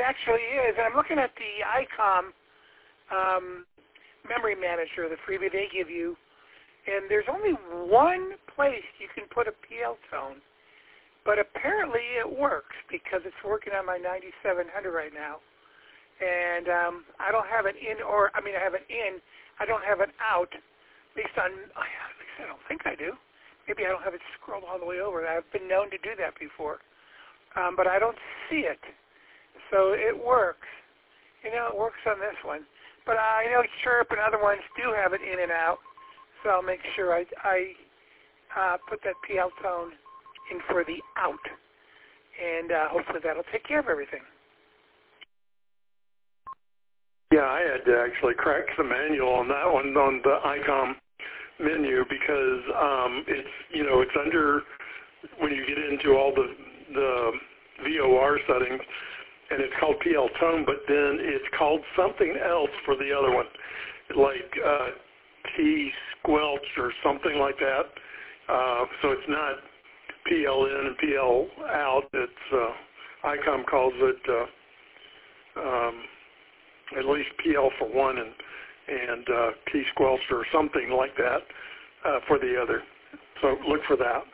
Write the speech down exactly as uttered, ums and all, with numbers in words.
actually is. And I'm looking at the I COM um, memory manager, the freebie they give you, and there's only one place you can put a P L tone, but apparently it works because it's working on my ninety-seven hundred right now. And um, I don't have an in, or, I mean, I have an in, I don't have an out, based on, at least I don't think I do. Maybe I don't have it scrolled all the way over. I've been known to do that before. Um, but I don't see it. So it works. You know, it works on this one. But I know Chirp and other ones do have it in and out. So I'll make sure I, I uh, put that P L tone in for the out. And uh, hopefully that'll take care of everything. Yeah, I had to actually crack the manual on that one on the I COM menu because um, it's, you know, it's under, when you get into all the, the V O R settings, and it's called P L tone, but then it's called something else for the other one, like uh, T squelch or something like that. Uh, so it's not P L in and P L out. It's uh, I COM calls it uh, um, at least P L for one and and uh, T squelch or something like that uh, for the other. So look for that.